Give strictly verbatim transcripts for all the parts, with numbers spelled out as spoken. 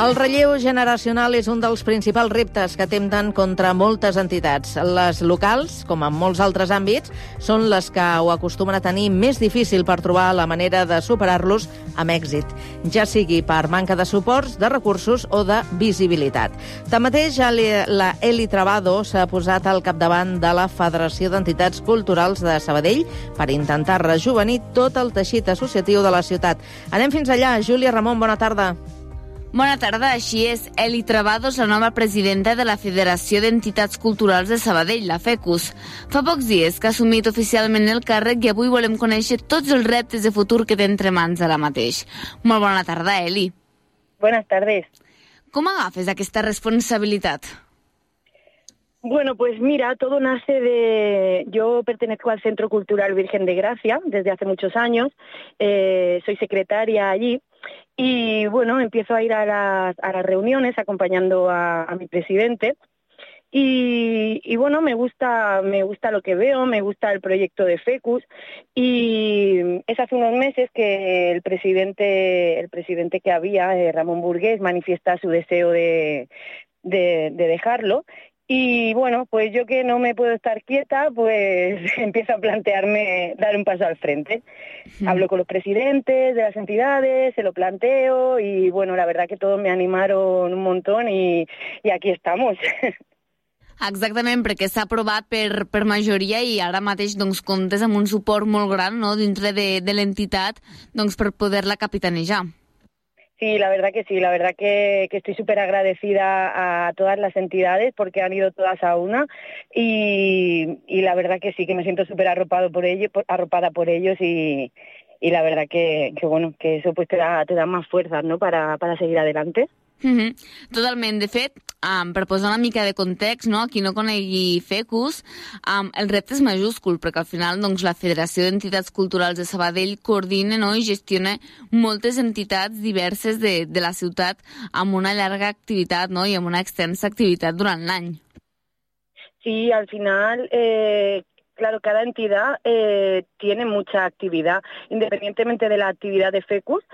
El relleu generacional és un dels principals reptes que atempten contra moltes entitats. Les locals, com en molts altres àmbits, són les que ho acostumen a tenir més difícil per trobar la manera de superar-los amb èxit, ja sigui per manca de suports, de recursos o de visibilitat. Tanmateix, la Eli Travado s'ha posat al capdavant de la Federació d'Entitats Culturals de Sabadell per intentar rejovenir tot el teixit associatiu de la ciutat. Anem fins allà. Júlia Ramon, bona tarda. Bona tarda, així és. Eli Travado és la nova presidenta de la Federació d'Entitats Culturals de Sabadell, la FECUS. Fa pocs dies que ha assumit oficialment el càrrec i avui volem conèixer tots els reptes de futur que té entre mans ara mateix. Molt bona tarda, Eli. Buenas tardes. Com agafes aquesta responsabilitat? Bueno, pues mira, todo nace de... Yo pertenezco al Centro Cultural Virgen de Gracia desde hace muchos años, eh, soy secretaria allí y bueno, empiezo a ir a las, a las reuniones acompañando a, a mi presidente y, y bueno, me gusta, me gusta lo que veo, me gusta el proyecto de FECUS y es hace unos meses que el presidente, el presidente que había, eh, Ramón Burgués, manifiesta su deseo de, de, de dejarlo. Y bueno, pues yo que no me puedo estar quieta, pues empiezo a plantearme dar un paso al frente. Sí. Hablo con los presidentes de las entidades, se lo planteo y bueno, la verdad que todos me animaron un montón y, y aquí estamos. Exactament, perquè s'ha aprovat per, per majoria i ara mateix doncs, comptes amb un suport molt gran, no?, dintre de, de l'entitat doncs, per poder-la capitanejar. Sí, la verdad que sí, la verdad que, que estoy súper agradecida a todas las entidades porque han ido todas a una y, y la verdad que sí, que me siento súper arropado por ellos, por, arropada por ellos y, y la verdad que, que bueno, que eso pues te da, te da más fuerzas, ¿no?, para, para seguir adelante. Mm-hmm. Totalment. De fet, um, per posar una mica de context, no?, qui no conegui FECUS, um, el repte és majúscul, perquè al final doncs, la Federació d'Entitats Culturals de Sabadell coordina, no?, i gestiona moltes entitats diverses de, de la ciutat amb una llarga activitat, no?, i amb una extensa activitat durant l'any. Sí, al final... Eh... Claro, cada entidad eh, tiene mucha actividad, independientemente de la actividad de FECUS,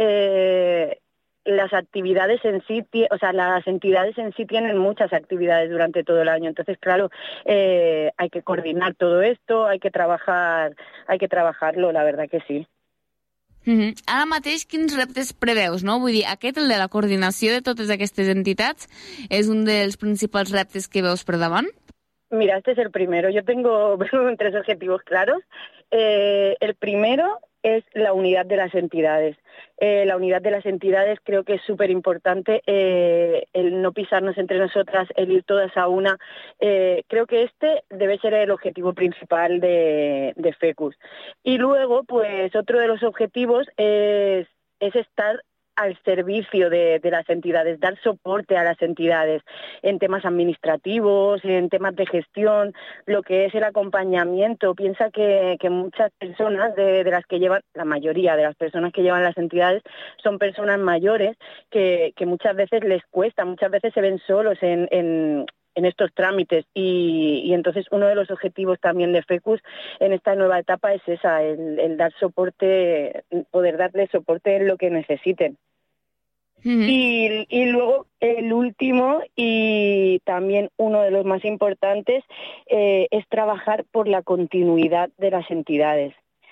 eh, las actividades en sí, o sea, las entidades en sí tienen muchas actividades durante todo el año. Entonces, claro, eh, hay que coordinar todo esto, hay que trabajar, hay que trabajarlo, la verdad que sí. Mm-hmm. Ara mateix, quins reptes preveus, no? Vull dir, aquest, el de la coordinació de totes aquestes entitats, és un dels principals reptes que veus per davant? Mira, este es el primero. Yo tengo tres objetivos claros. Eh, el primero es la unidad de las entidades. Eh, la unidad de las entidades creo que es súper importante, eh, el no pisarnos entre nosotras, el ir todas a una. Eh, creo que este debe ser el objetivo principal de, de FECUS. Y luego, pues otro de los objetivos es, es estar al servicio de, de las entidades, dar soporte a las entidades en temas administrativos, en temas de gestión, lo que es el acompañamiento. Piensa que, que muchas personas de, de las que llevan, la mayoría de las personas que llevan las entidades son personas mayores que, que muchas veces les cuesta, muchas veces se ven solos en... en en estos trámites y, y entonces uno de los objetivos también de FECUS en esta nueva etapa es esa, el, el dar soporte, poder darle soporte en lo que necesiten. Mm-hmm. Y, y luego el último y también uno de los más importantes eh, es trabajar por la continuidad de las entidades.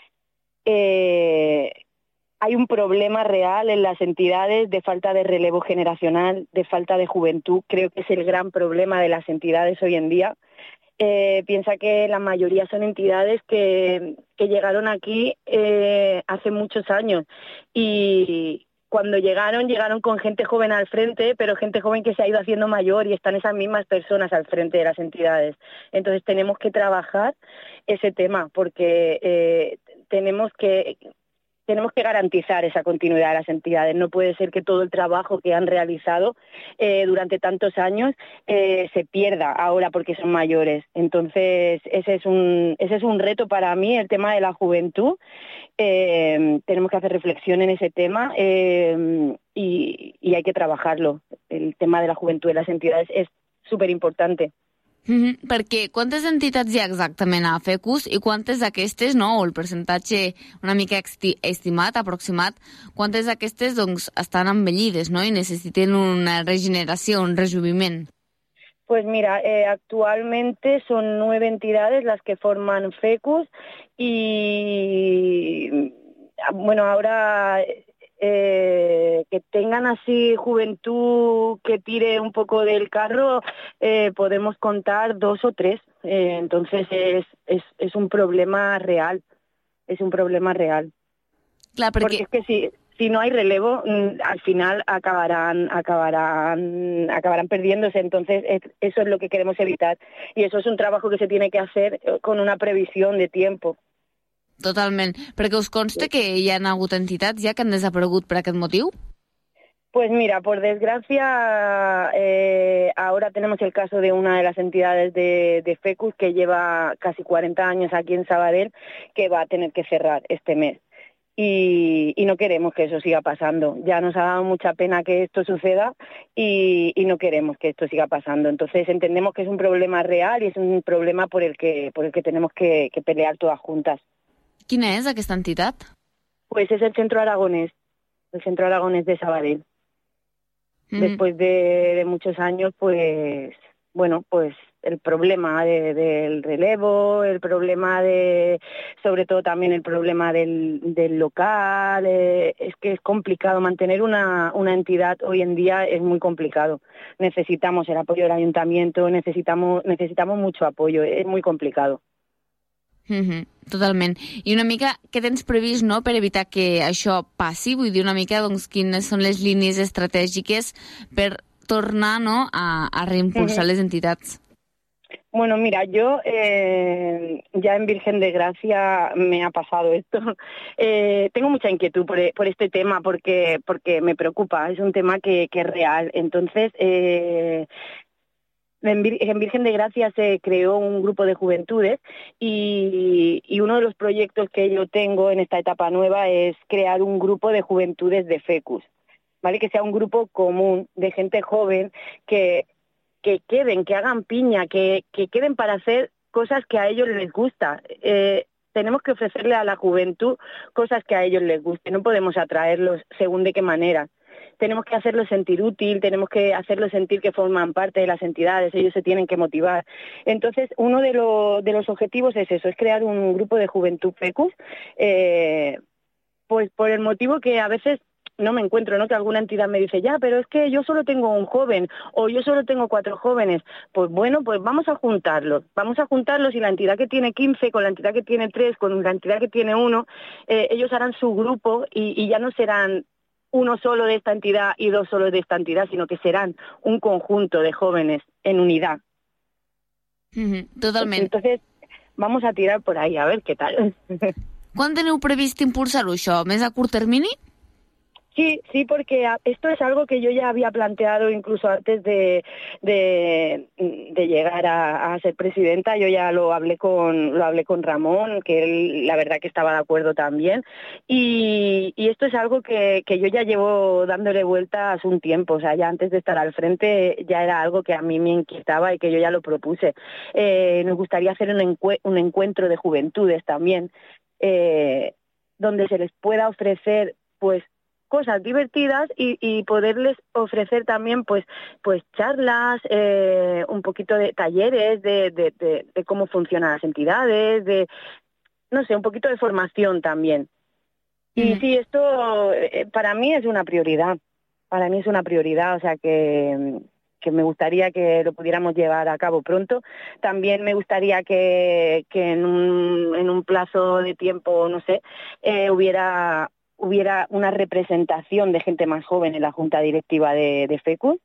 Eh, Hay un problema real en las entidades de falta de relevo generacional, de falta de juventud. Creo que es el gran problema de las entidades hoy en día. Eh, piensa que la mayoría son entidades que, que llegaron aquí eh, hace muchos años y cuando llegaron, llegaron con gente joven al frente, pero gente joven que se ha ido haciendo mayor y están esas mismas personas al frente de las entidades. Entonces tenemos que trabajar ese tema porque eh, tenemos que... Tenemos que garantizar esa continuidad de las entidades. No puede ser que todo el trabajo que han realizado eh, durante tantos años eh, se pierda ahora porque son mayores. Entonces, ese es un, ese es un reto para mí, el tema de la juventud. Eh, tenemos que hacer reflexión en ese tema eh, y, y hay que trabajarlo. El tema de la juventud de las entidades es súper importante. Mm-hmm, perquè quantes entitats hi ha exactament a FECUS i quantes d'aquestes, no, o el percentatge una mica esti estimat, aproximat, quantes d'aquestes doncs, estan envellides, no?, i necessiten una regeneració, un rejuveniment? Pues mira, eh, actualmente son nueve entidades las que forman FECUS y, bueno, ahora... Eh, que tengan así juventud que tire un poco del carro, eh, podemos contar dos o tres. Eh, entonces es, es, es un problema real, es un problema real. Clar, perquè... Porque es que si, si no hay relevo, al final acabarán, acabarán, acabarán perdiéndose. Entonces es, eso es lo que queremos evitar. Y eso es un trabajo que se tiene que hacer con una previsión de tiempo. Totalment. Perquè us consta que hi ha hagut entitats ja que han desaparegut per aquest motiu? Pues mira, por desgracia, eh, ahora tenemos el caso de una de las entidades de, de FECUS que lleva casi cuarenta años aquí en Sabadell, que va a tener que cerrar este mes. Y, y no queremos que eso siga pasando. Ya nos ha dado mucha pena que esto suceda y, y no queremos que esto siga pasando. Entonces entendemos que es un problema real y es un problema por el que, por el que tenemos que, que pelear todas juntas. Quina és aquesta entitat? Pues es el Centro Aragonés, el Centro Aragonés de Sabadell. Mm. Después de, de muchos años, pues, bueno, pues el problema de, del relevo, el problema de, sobre todo también el problema del, del local, eh, es que es complicado mantener una, una entidad hoy en día, es muy complicado. Necesitamos el apoyo del ayuntamiento, necesitamos, necesitamos mucho apoyo, es muy complicado. Mm-hmm, totalment. I una mica, què tens previst, no?, per evitar que això passi? Vull dir, una mica, doncs, quines són les línies estratègiques per tornar, no?, a, a reimpulsar mm-hmm. les entitats. Bueno, mira, yo eh, ya en Virgen de Gracia me ha pasado esto. Eh, tengo mucha inquietud por, por este tema porque, porque me preocupa, es un tema que, que es real. Entonces, eh, En Virgen de Gracia se creó un grupo de juventudes y, y uno de los proyectos que yo tengo en esta etapa nueva es crear un grupo de juventudes de FECUS, ¿vale? Que sea un grupo común de gente joven que, que queden, que hagan piña, que, que queden para hacer cosas que a ellos les gusta. Eh, tenemos que ofrecerle a la juventud cosas que a ellos les guste, no podemos atraerlos según de qué manera. Tenemos que hacerlos sentir útil, tenemos que hacerlos sentir que forman parte de las entidades, ellos se tienen que motivar. Entonces, uno de, lo, de los objetivos es eso, es crear un grupo de juventud FECUS, eh, pues por el motivo que a veces no me encuentro, ¿no?, que alguna entidad me dice, ya, pero es que yo solo tengo un joven, o yo solo tengo cuatro jóvenes. Pues bueno, pues vamos a juntarlos, vamos a juntarlos y la entidad que tiene quince, con la entidad que tiene tres, con la entidad que tiene uno, eh, ellos harán su grupo y, y ya no serán uno solo de esta entidad y dos solo de esta entidad, sino que serán un conjunto de jóvenes en unidad. Mm-hmm, totalment. Entonces, vamos a tirar por ahí, a ver qué tal. Quan teniu previst impulsar-ho, això? Més a curt termini? Sí, sí, porque esto es algo que yo ya había planteado incluso antes de, de, de llegar a, a ser presidenta. Yo ya lo hablé con lo hablé con Ramón, que él la verdad que estaba de acuerdo también. Y, y esto es algo que, que yo ya llevo dándole vueltas un tiempo. O sea, ya antes de estar al frente ya era algo que a mí me inquietaba y que yo ya lo propuse. Eh, nos gustaría hacer un, encue un encuentro de juventudes también, eh, donde se les pueda ofrecer, pues, cosas divertidas y, y poderles ofrecer también pues pues charlas, eh, un poquito de talleres de, de, de, de cómo funcionan las entidades, de no sé, un poquito de formación también. Mm. Y sí, esto eh, para mí es una prioridad, para mí es una prioridad, o sea que, que me gustaría que lo pudiéramos llevar a cabo pronto. También me gustaría que, que en, un, en un plazo de tiempo, no sé, eh, hubiera... hubiera una representación de gente más joven en la junta directiva de, de FECUS.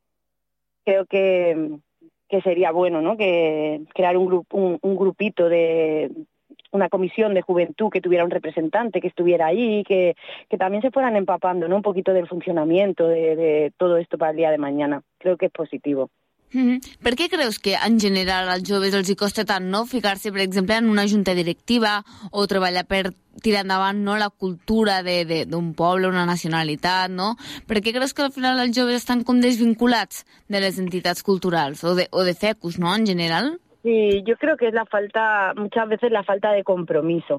Creo que, que sería bueno, ¿no?, que crear un, grup, un, un grupito de una comisión de juventud que tuviera un representante que estuviera ahí, que, que también se fueran empapando, ¿no?, un poquito del funcionamiento de, de todo esto para el día de mañana. Creo que es positivo. Mm-hmm. Per què creus que en general als joves els hi costa tant, no, ficar-se, per exemple, en una junta directiva o treballar per tirar endavant, no, la cultura d'un poble, una nacionalitat, no? Per què creus que al final els joves estan com desvinculats de les entitats culturals o de, o de FECUS, no, en general? Sí, yo creo que es la falta, muchas veces la falta de compromiso.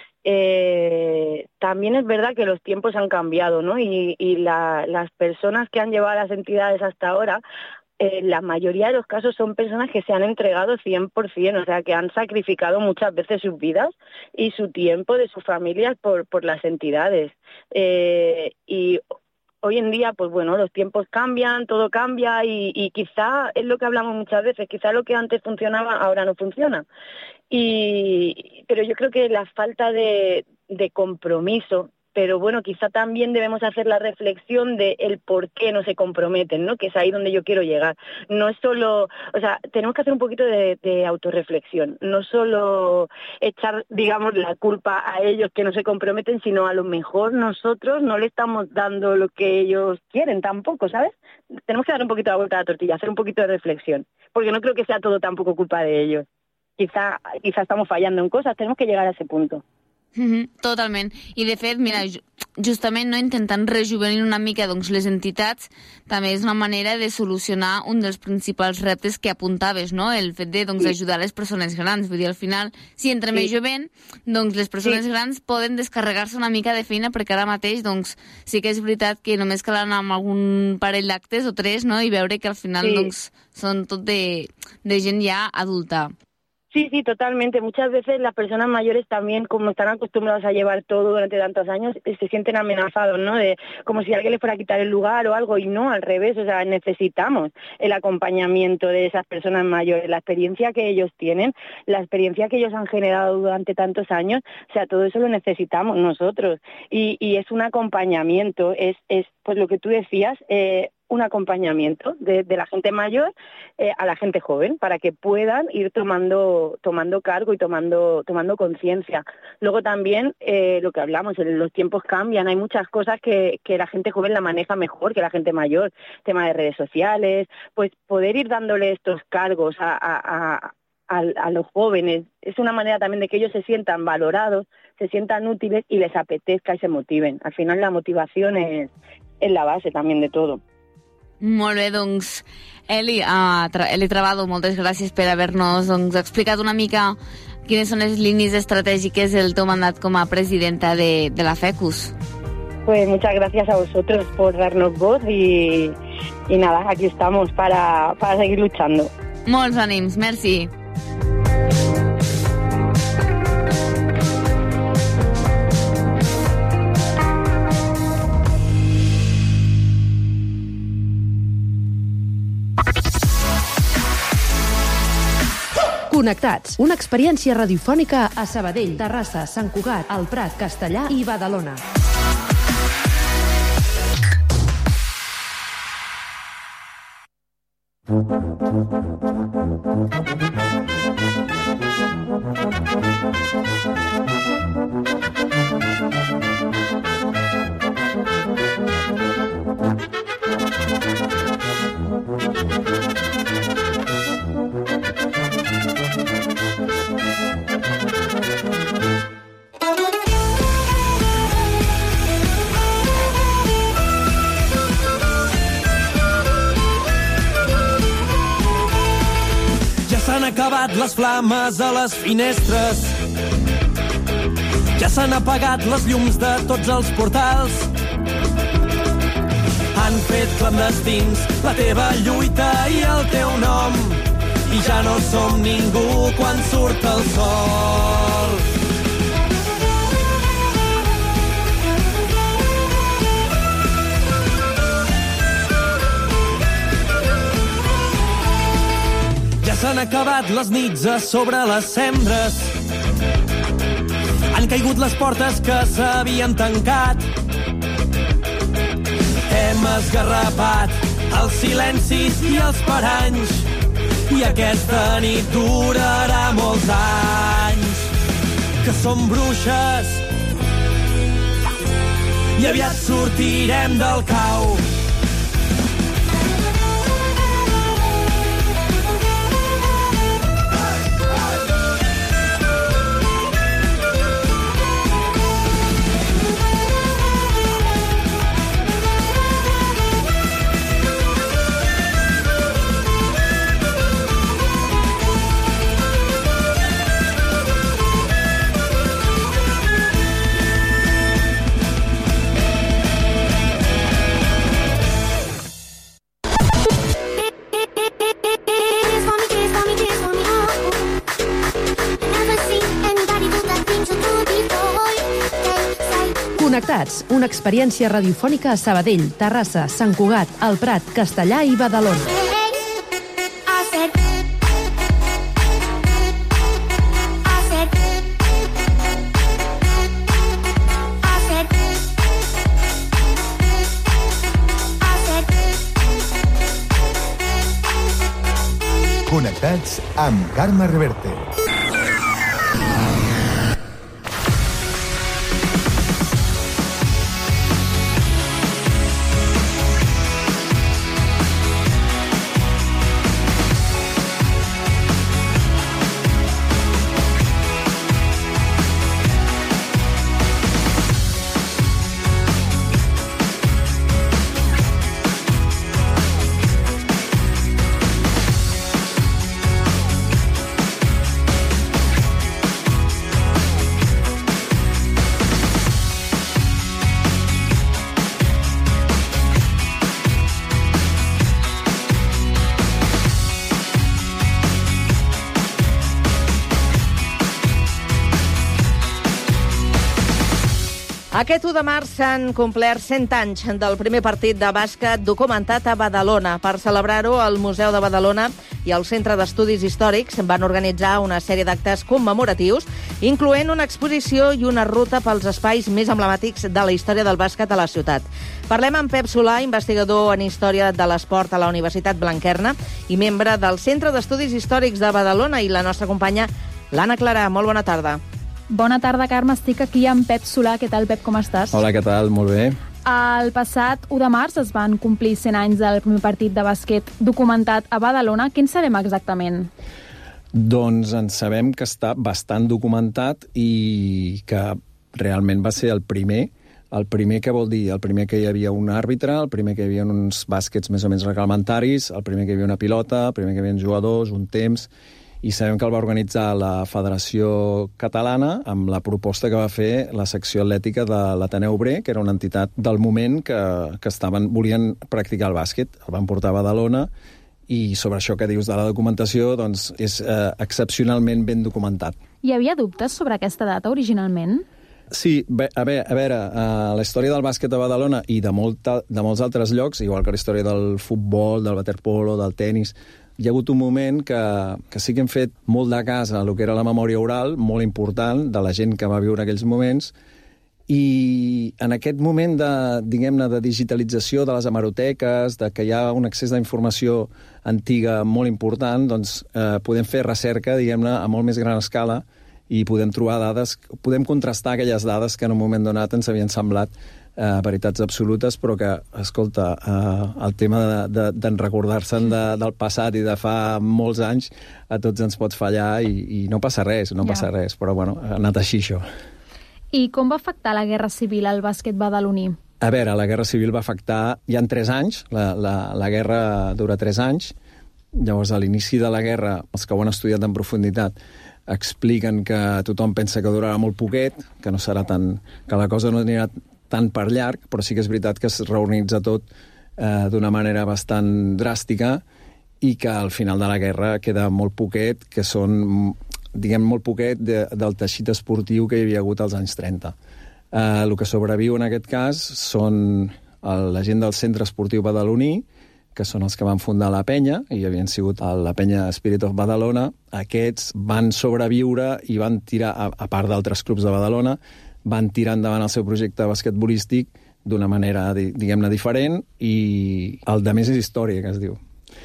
Eh, también es verdad que los tiempos han cambiado, ¿no? Y, y la, las personas que han llevado a las entidades hasta ahora, Eh, la mayoría de los casos son personas que se han entregado cien por ciento, o sea, que han sacrificado muchas veces sus vidas y su tiempo de sus familias por, por las entidades. Eh, y hoy en día, pues bueno, los tiempos cambian, todo cambia y, y quizá es lo que hablamos muchas veces, quizá lo que antes funcionaba ahora no funciona. Y, pero yo creo que la falta de, de compromiso, pero bueno, quizá también debemos hacer la reflexión de el por qué no se comprometen, ¿no? Que es ahí donde yo quiero llegar. No es solo, o sea, tenemos que hacer un poquito de, de autorreflexión, no solo echar, digamos, la culpa a ellos que no se comprometen, sino a lo mejor nosotros no le estamos dando lo que ellos quieren tampoco, ¿sabes? Tenemos que dar un poquito la vuelta a la tortilla, hacer un poquito de reflexión, porque no creo que sea todo tampoco culpa de ellos. Quizá, quizá estamos fallando en cosas, tenemos que llegar a ese punto. Mm-hmm, totalment. I de fet, mira, justament no intentant rejuvenir una mica doncs, les entitats també és una manera de solucionar un dels principals reptes que apuntaves, no? El fet de doncs, sí. ajudar les persones grans. Vull dir, al final, si entre sí. més jovent, doncs les persones sí. grans poden descarregar-se una mica de feina, perquè ara mateix doncs, sí que és veritat que només cal anar amb algun parell d'actes o tres, no? I veure que al final sí. doncs, són tot de, de gent ja adulta. Sí, sí, totalmente. Muchas veces las personas mayores también, como están acostumbrados a llevar todo durante tantos años, se sienten amenazados, ¿no? De como si alguien les fuera a quitar el lugar o algo, y no, al revés. O sea, necesitamos el acompañamiento de esas personas mayores, la experiencia que ellos tienen, la experiencia que ellos han generado durante tantos años. O sea, todo eso lo necesitamos nosotros. Y, y es un acompañamiento, es, es pues lo que tú decías, eh, un acompañamiento de, de la gente mayor eh, a la gente joven para que puedan ir tomando tomando cargo y tomando tomando conciencia. Luego también eh, lo que hablamos, los tiempos cambian, hay muchas cosas que, que la gente joven la maneja mejor que la gente mayor, tema de redes sociales, pues poder ir dándole estos cargos a, a, a A, a los jóvenes, es una manera también de que ellos se sientan valorados, se sientan útiles y les apetezca y se motiven. Al final la motivación es, es la base también de todo. Molt bé, doncs, Eli, uh, tra Eli Travado, moltes gràcies per haver-nos doncs, explicat una mica quines són les línies estratègiques del teu mandat com a presidenta de, de la FECUS. Pues muchas gracias a vosotros por darnos voz y, y nada, aquí estamos para, para seguir luchando. Molts ànims, merci. Connectats, una experiència radiofònica a Sabadell, Terrassa, Sant Cugat, El Prat, Castellar i Badalona. S'han acabat les flames a les finestres. Ja s'han apagat les llums de tots els portals. Han fet clandestins la teva lluita i el teu nom. I ja no som ningú quan surt el sol. S'han acabat les nits a sobre les cendres. Han caigut les portes que s'havien tancat. Hem esgarrapat els silencis i els paranys. I aquesta nit durarà molts anys. Que som bruixes i aviat sortirem del cau. Bets, una experiència radiofònica a Sabadell, Terrassa, Sant Cugat, El Prat, Castellar i Badalona. Connectats amb Carme Reverte. Aquest u de març s'han complert cent anys del primer partit de bàsquet documentat a Badalona. Per celebrar-ho, el Museu de Badalona i el Centre d'Estudis Històrics van organitzar una sèrie d'actes commemoratius, incloent una exposició i una ruta pels espais més emblemàtics de la història del bàsquet a la ciutat. Parlem amb Pep Solà, investigador en Història de l'Esport a la Universitat Blanquerna i membre del Centre d'Estudis Històrics de Badalona, i la nostra companya l'Anna Clarà. Molt bona tarda. Bona tarda, Carme. Estic aquí amb Pep Solà. Què tal, Pep? Com estàs? Hola, què tal? Molt bé. El passat u de març es van complir cent anys del primer partit de bàsquet documentat a Badalona. Què en sabem exactament? Doncs en sabem que està bastant documentat i que realment va ser el primer. El primer que vol dir? El primer que hi havia un àrbitre, el primer que hi havia uns bàsquets més o menys reglamentaris, el primer que hi havia una pilota, el primer que hi havia jugadors, un temps... I sabem que el va organitzar la Federació Catalana amb la proposta que va fer la secció atlètica de l'Ateneu Obrer, que era una entitat del moment que, que estaven, volien practicar el bàsquet. El van portar a Badalona i sobre això que dius de la documentació doncs és eh, excepcionalment ben documentat. Hi havia dubtes sobre aquesta data originalment? Sí, bé, a veure, a veure uh, la història del bàsquet a Badalona i de, molta, de molts altres llocs, igual que la història del futbol, del waterpolo, del tennis, hi ha hagut un moment que, que sí que hem fet molt de cas a el que era la memòria oral, molt important, de la gent que va viure aquells moments, i en aquest moment de, diguem-ne, de digitalització de les hemeroteques, de que hi ha un accés d'informació antiga molt important, doncs eh, podem fer recerca, diguem-ne, a molt més gran escala i podem trobar dades, podem contrastar aquelles dades que en un moment donat ens havien semblat eh, veritats absolutes, però que, escolta, eh, el tema de, de, de recordar-se'n de, del passat i de fa molts anys, a tots ens pot fallar i, i no passa res, no ja. passa res, però bueno, ha anat així això. I com va afectar la Guerra Civil al bàsquet badaloní? A veure, la Guerra Civil va afectar... Hi ha tres anys, la, la, la guerra dura tres anys, llavors a l'inici de la guerra, els que ho han estudiat en profunditat, expliquen que tothom pensa que durarà molt poquet, que no serà tan... que la cosa no anirà tan per llarg, però sí que és veritat que es reorganitza tot eh, d'una manera bastant dràstica i que al final de la guerra queda molt poquet, que són, diguem, molt poquet de, del teixit esportiu que hi havia hagut als anys trenta. Eh, el que sobreviu en aquest cas són el, la gent del Centre Esportiu Badaloní, que són els que van fundar la penya, i havien sigut la penya Spirit of Badalona. Aquests van sobreviure i van tirar, a, a part d'altres clubs de Badalona, van tirar endavant el seu projecte basquetbolístic d'una manera, diguem-ne, diferent, i el de més és història, que es diu.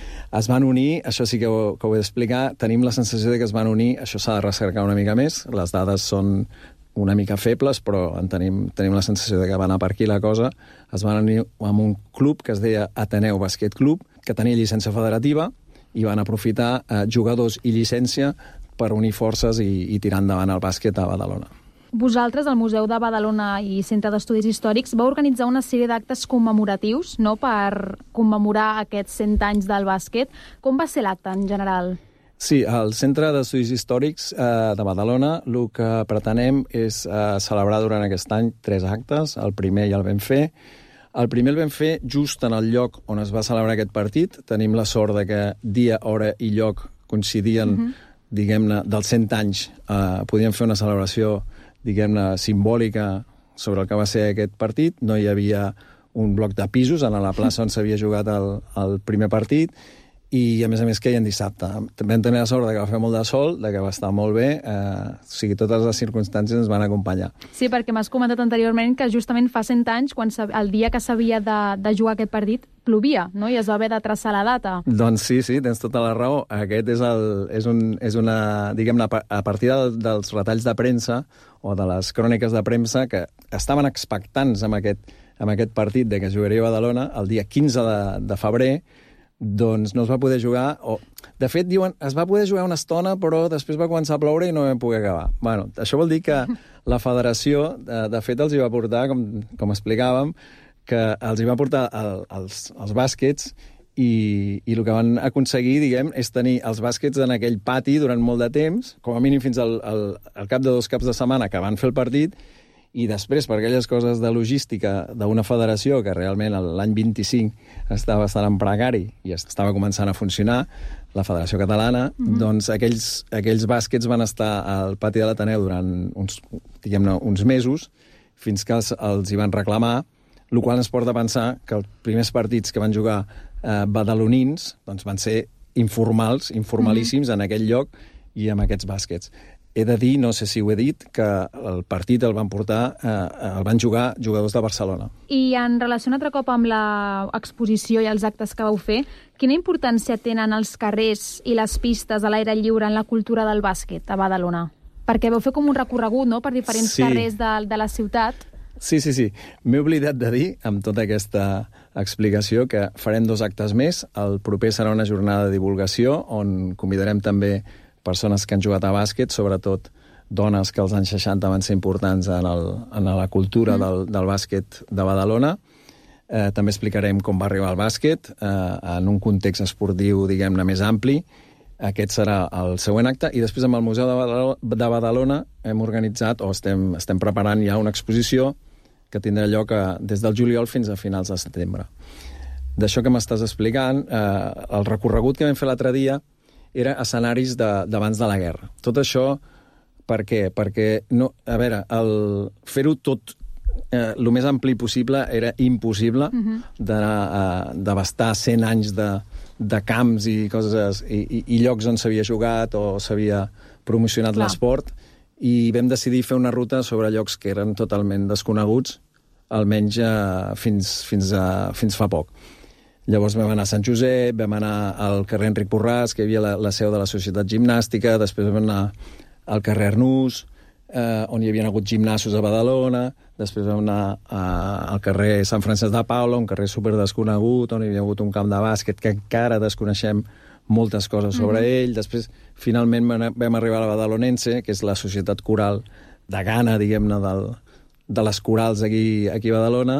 Es van unir, això sí que ho, que ho he d'explicar, tenim la sensació de que es van unir, això s'ha de recercar una mica més, les dades són una mica febles, però en tenim, tenim la sensació de que va anar per aquí la cosa. Es van unir amb un club que es deia Ateneu Bàsquet Club, que tenia llicència federativa, i van aprofitar eh, jugadors i llicència per unir forces i, i tirar endavant el bàsquet a Badalona. Vosaltres, al Museu de Badalona i Centre d'Estudis Històrics, vau organitzar una sèrie d'actes commemoratius, no?, per commemorar aquests cent anys del bàsquet. Com va ser l'acte en general? Sí, al Centre d'Estudis Històrics eh, de Badalona el que pretenem és eh, celebrar durant aquest any tres actes. El primer ja el vam fer. El primer el vam fer just en el lloc on es va celebrar aquest partit. Tenim la sort de que dia, hora i lloc coincidien, uh-huh. diguem-ne, dels cent anys. Eh, podíem fer una celebració, diguem-ne, simbòlica, sobre el que va ser aquest partit. No hi havia un bloc de pisos en la plaça on s'havia jugat el, el primer partit, i a més a més queien dissabte. També vam tenir la sort de que va fer molt de sol, de que va estar molt bé, eh, o sigui, totes les circumstàncies ens van acompanyar. Sí, perquè m'has comentat anteriorment que justament fa cent anys, quan el dia que s'havia de, de jugar aquest partit, plovia, no? I es va haver de traçar la data. Doncs sí, sí, tens tota la raó. Aquest és, el, és, un, és una, diguem-ne, a partir del, dels retalls de premsa o de les cròniques de premsa que estaven expectants amb aquest, amb aquest partit de que jugaria a Badalona el dia quinze de, de febrer, doncs no es va poder jugar, o de fet diuen es va poder jugar una estona però després va començar a ploure i no vam poder acabar. Bueno, això vol dir que la federació de, de fet els hi va portar, com, com explicàvem, que els hi va portar el, els, els bàsquets i, i el que van aconseguir, diguem, és tenir els bàsquets en aquell pati durant molt de temps, com a mínim fins al, al, al cap de dos caps de setmana que van fer el partit, i després, per aquelles coses de logística d'una federació que realment l'any vint-i-cinc estava bastant en precari i estava començant a funcionar, la Federació Catalana, mm-hmm. doncs aquells, aquells bàsquets van estar al pati de l'Ateneu durant uns, diguem-ne, uns mesos, fins que els, els hi van reclamar, el qual ens porta a pensar que els primers partits que van jugar eh, badalonins doncs van ser informals, informalíssims mm-hmm. en aquell lloc i amb aquests bàsquets. He de dir, no sé si ho he dit, que el partit el van portar, eh, el van jugar jugadors de Barcelona. I en relació un altre cop amb l'exposició i els actes que vau fer, quina importància tenen els carrers i les pistes a l'aire lliure en la cultura del bàsquet a Badalona? Perquè vau fer com un recorregut, no?, per diferents sí. carrers de, de la ciutat. Sí, sí, sí. M'he oblidat de dir, amb tota aquesta explicació, que farem dos actes més. El proper serà una jornada de divulgació, on convidarem també persones que han jugat a bàsquet, sobretot dones que als anys seixanta van ser importants en, el, en la cultura mm. del, del bàsquet de Badalona. Eh, també explicarem com va arribar al bàsquet eh, en un context esportiu, diguem-ne, més ampli. Aquest serà el següent acte. I després amb el Museu de Badalona, de Badalona hem organitzat, o estem, estem preparant ja una exposició que tindrà lloc a, des del juliol fins a finals de setembre. D'això que m'estàs explicant, eh, el recorregut que vam fer l'altre dia era escenaris d'abans de, de la guerra. Tot això, per què? Perquè, no, a veure, el fer-ho tot eh, el més ampli possible era impossible uh-huh. d'anar a devastar cent anys de, de camps i coses i, i, i llocs on s'havia jugat o s'havia promocionat l'esport, i vam decidir fer una ruta sobre llocs que eren totalment desconeguts, almenys eh, fins, fins, a, fins fa poc. Llavors vam anar a Sant Josep, vam anar al carrer Enric Borràs, que hi havia la, la seu de la Societat Gimnàstica, després vam anar al carrer Arnús, eh, on hi havia hagut gimnasos a Badalona, després vam anar a, al carrer Sant Francesc de Paula, un carrer superdesconegut, on hi havia hagut un camp de bàsquet que encara desconeixem moltes coses sobre mm-hmm. ell. Després, finalment, vam arribar a la Badalonense, que és la societat coral de Gana, diguem-ne, del, de les corals aquí, aquí a Badalona,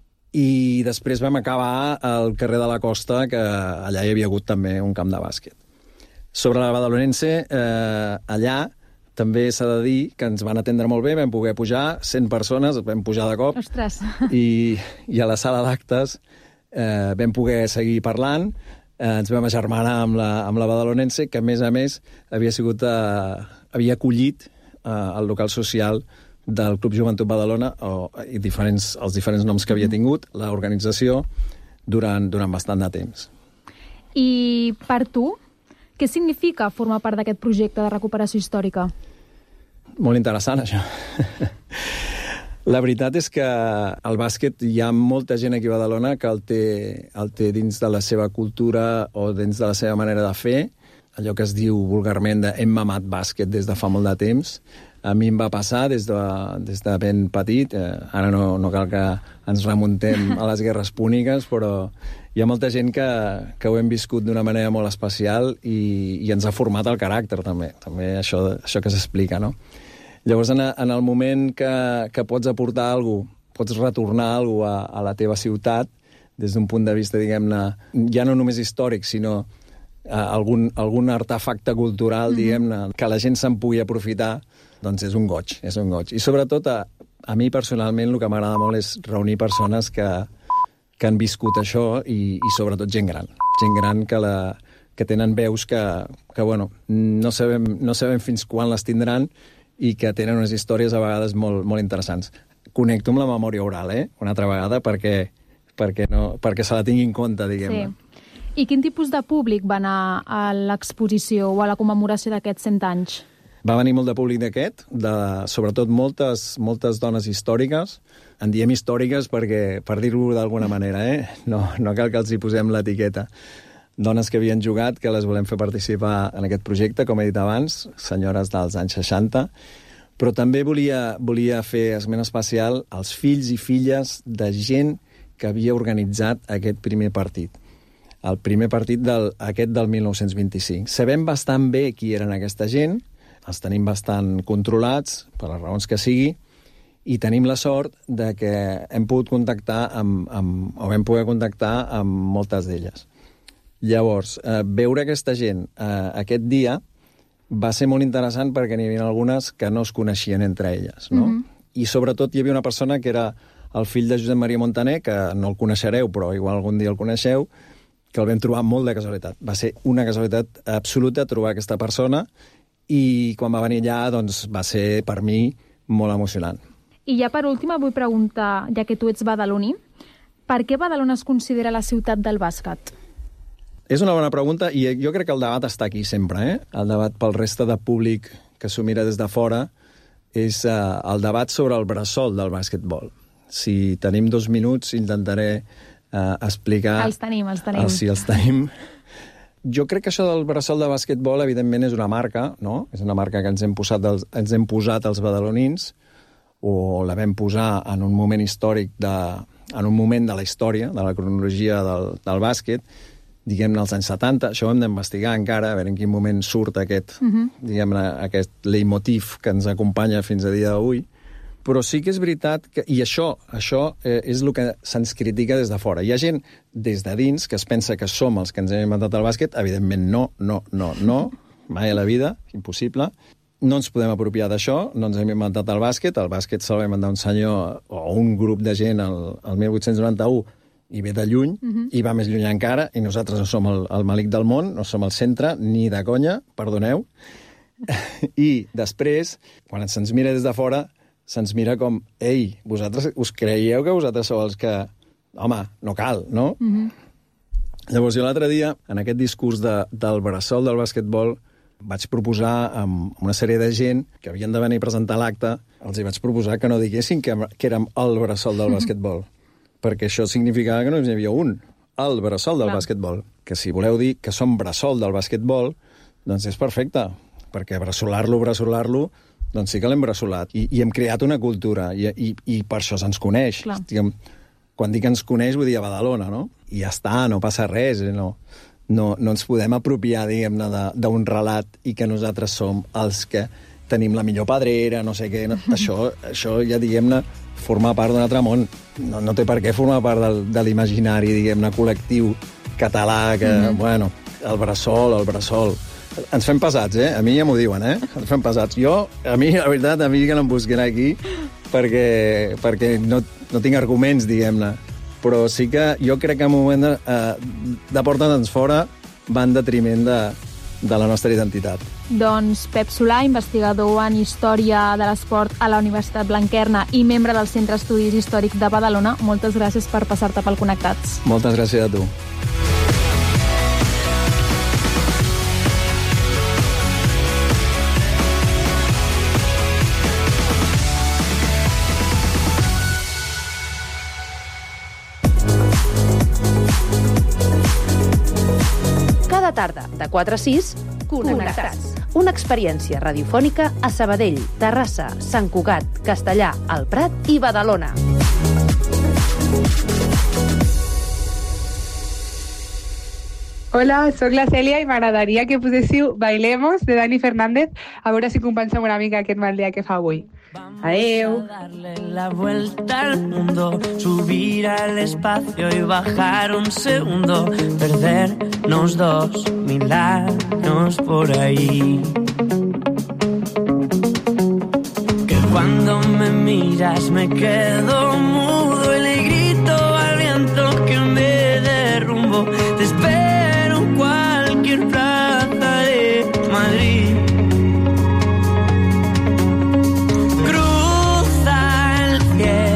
i després vam acabar al carrer de la Costa, que allà hi havia hagut també un camp de bàsquet. Sobre la Badalonense, eh, allà també s'ha de dir que ens van atendre molt bé, vam poder pujar cent persones, vam pujar de cop. Ostres! I, i a la sala d'actes eh, vam poder seguir parlant, eh, ens vam agermanar amb la, amb la Badalonense, que a més a més havia sigut eh, havia acollit eh, el local social del Club Joventut Badalona, o, i diferents, els diferents noms que havia tingut, l'organització, durant, durant bastant de temps. I per tu, què significa formar part d'aquest projecte de recuperació històrica? Molt interessant, això. La veritat és que el bàsquet hi ha molta gent aquí a Badalona que el té, el té dins de la seva cultura o dins de la seva manera de fer, allò que es diu vulgarment de hem mamat bàsquet des de fa molt de temps. A mi em va passar des de, des de ben petit, eh, ara no, no cal que ens remuntem a les guerres púniques, però hi ha molta gent que, que ho hem viscut d'una manera molt especial i, i ens ha format el caràcter, també, també això, això que s'explica, no? Llavors, en, en el moment que, que pots aportar alguna cosa, pots retornar alguna cosa a, a la teva ciutat, des d'un punt de vista, diguem-ne, ja no només històric, sinó eh, algun, algun artefacte cultural, mm-hmm. diguem-ne, que la gent se'n pugui aprofitar, doncs és un goig, és un goig. I sobretot, a, a mi personalment, el que m'agrada molt és reunir persones que, que han viscut això i, i sobretot gent gran. Gent gran que, la, que tenen veus que, que bueno, no sabem, no sabem fins quan les tindran i que tenen unes històries a vegades molt, molt interessants. connecto amb la memòria oral, eh? Una altra vegada, perquè, perquè, no, perquè se la tingui en compte, diguem-ne. Sí. I quin tipus de públic va anar a l'exposició o a la commemoració d'aquests cent anys? Va venir molt de públic d'aquest, de, sobretot moltes, moltes dones històriques. En diem històriques perquè, per dir-ho d'alguna manera, eh? No, no cal que els hi posem l'etiqueta. Dones que havien jugat, que les volem fer participar en aquest projecte, com he dit abans, senyores dels anys seixanta, però també volia, volia fer esment especial als fills i filles de gent que havia organitzat aquest primer partit. El primer partit del, aquest del mil nou-cents vint-i-cinc. Sabem bastant bé qui eren aquesta gent, els tenim bastant controlats, per les raons que sigui, i tenim la sort de que hem pogut contactar amb, amb, o vam poder contactar amb moltes d'elles. Llavors, eh, veure aquesta gent eh, aquest dia va ser molt interessant perquè n'hi havia algunes que no es coneixien entre elles, no? Mm-hmm. I sobretot hi havia una persona que era el fill de Josep Maria Montaner, que no el coneixereu, però igual algun dia el coneixeu, que el vam trobar molt de casualitat. Va ser una casualitat absoluta trobar aquesta persona i quan va venir allà, doncs, va ser, per mi, molt emocionant. I ja per últim vull preguntar, ja que tu ets badaloní, per què Badalona es considera la ciutat del bàsquet? És una bona pregunta i jo crec que el debat està aquí sempre, eh? El debat pel reste de públic que s'ho mira des de fora és eh, el debat sobre el bressol del bàsquetbol. Si tenim dos minuts, intentaré eh, explicar... Els tenim, els tenim. El, sí, els tenim. Jo crec que això del bressol de bàsquetbol, evidentment, és una marca, no? És una marca que ens hem posat els, ens hem posat els badalonins, o la vam posar en un moment històric, de, en un moment de la història, de la cronologia del, del bàsquet, diguem-ne als anys setanta, això ho hem d'investigar encara, a veure en quin moment surt aquest, uh-huh. diguem-ne, aquest leitmotiv que ens acompanya fins a dia d'avui, però sí que és veritat que, i això, això eh, és el que se'ns critica des de fora. Hi ha gent des de dins que es pensa que som els que ens hem inventat el bàsquet, evidentment no, no, no, no, mai a la vida, impossible. No ens podem apropiar d'això, no ens hem inventat el bàsquet, el bàsquet se'l va inventar un senyor o un grup de gent el, el mil vuit-cents noranta-u, i ve de lluny, uh-huh. i va més lluny encara, i nosaltres no som el, el malic del món, no som el centre, ni de conya, perdoneu. I després, quan se'ns mira des de fora, se'ns mira com, ei, vosaltres us creieu que vosaltres sou els que... Home, no cal, no? Uh-huh. Llavors, jo l'altre dia, en aquest discurs de, del bressol del bàsquetbol, vaig proposar amb una sèrie de gent que havien de venir a presentar l'acte, els hi vaig proposar que no diguessin que, que érem el bressol del bàsquetbol, perquè això significava que no hi havia un, el bressol del Clar. Bàsquetbol. Que si voleu dir que som bressol del bàsquetbol, doncs és perfecte, perquè bressolar-lo, bressolar-lo, doncs sí que l'hem bressolat. I, i hem creat una cultura, i, i, i per això se'ns coneix. Diguem, quan dic que ens coneix, vull dir a Badalona, no? I ja està, no passa res, no, no, no ens podem apropiar, diguem-ne, d'un relat i que nosaltres som els que tenim la millor pedrera, no sé què. No? Això, això ja, diguem-ne, formar part d'un altre món. No, no té per què formar part del, de l'imaginari, diguem-ne, col·lectiu català, que, mm-hmm. bueno, el bressol, el bressol. Ens fem pesats, eh? A mi ja m'ho diuen, eh? Ens fem pesats. Jo, a mi, la veritat, a mi que no em busquen aquí perquè, perquè no, no tinc arguments, diguem-ne. Però sí que jo crec que en un moment de, eh, de portar-nos fora va en detriment de, de la nostra identitat. Doncs Pep Solà, investigador en Història de l'Esport a la Universitat Blanquerna i membre del Centre d'Estudis Històrics de Badalona, moltes gràcies per passar-te pel Connectats. Moltes gràcies a tu. Cada tarda, de quatre a sis, Connectats. Una experiència radiofònica a Sabadell, Terrassa, Sant Cugat, Castellà, el Prat i Badalona. Hola, soc la Cèlia i m'agradaria que poséssiu Bailemos de Dani Fernández, a veure si compensem una mica aquest mal dia que fa avui. Adeu. Darle la vuelta al mundo, subir al espacio y bajar un segundo, perdernos dos mil años por ahí. Que cuando me miras me quedo mudo y le grito al viento que me derrumbo. Te espero en cualquier plaza de Madrid. Yeah.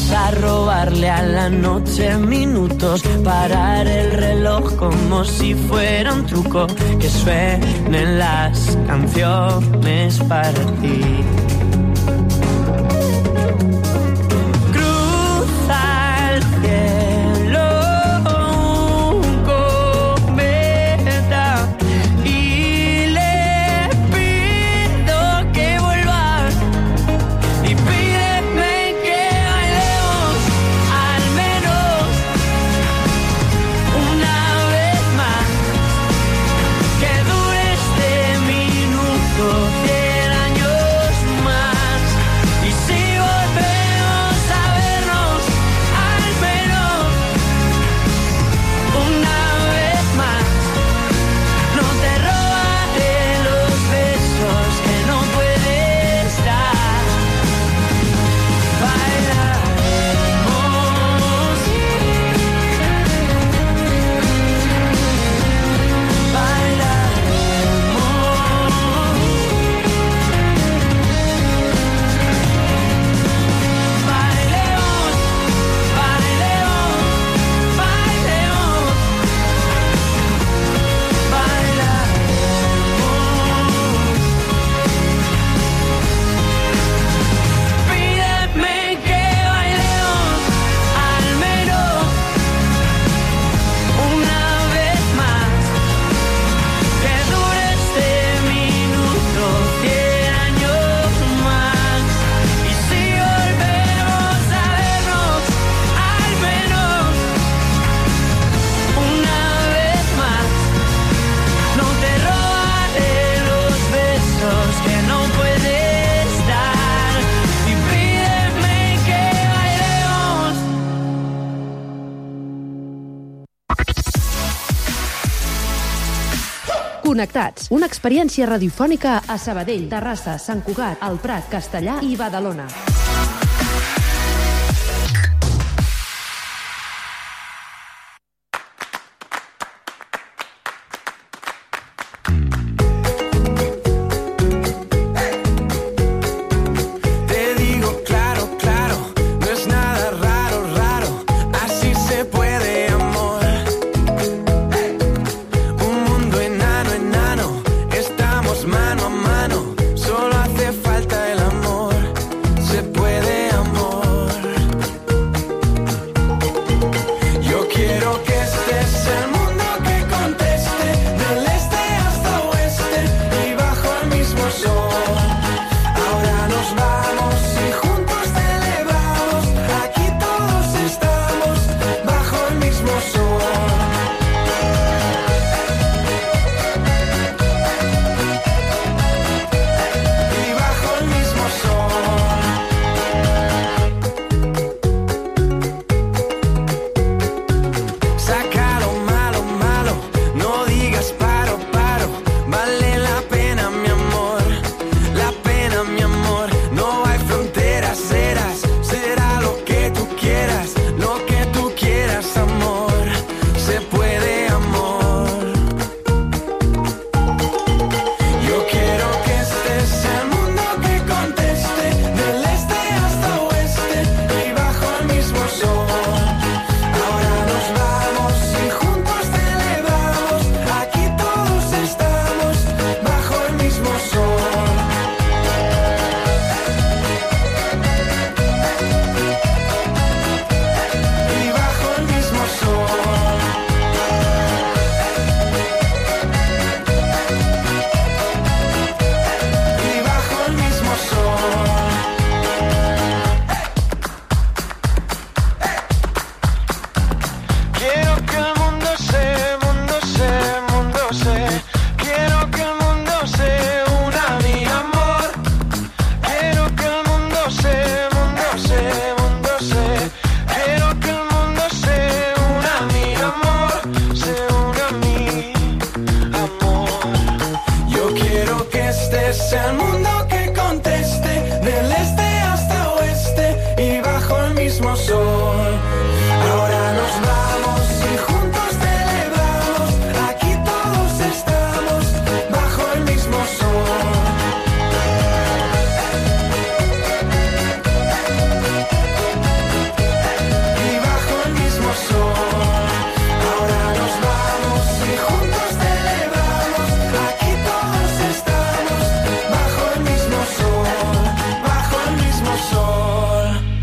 Vamos a robarle a la noche minutos, parar el reloj como si fuera un truco, que suenen las canciones para ti. Cruza el cielo un cometa y le pido que vuelva y pídeme que bailemos al menos una vez más, que dure este minuto cien años más, y si volvemos a vernos al menos una vez más, no te robaré los besos que no puedes dar. Bailaremos, bailemos, bailemos, bailemos, bailemos. Pídeme que bailemos al menos una vez más, que dure este minuto cien años más, y si volvemos a vernos al menos una vez más, no te robaré los besos que no puedes dar, y pídeme que bailemos. Connectats, una experiència radiofònica a Sabadell, Terrassa, Sant Cugat, El Prat, Castellà i Badalona. Te digo claro, claro, no es nada raro, raro, así se puede, amor. Un mundo enano, enano, estamos mano a mano, solo hace falta el amor. Se puede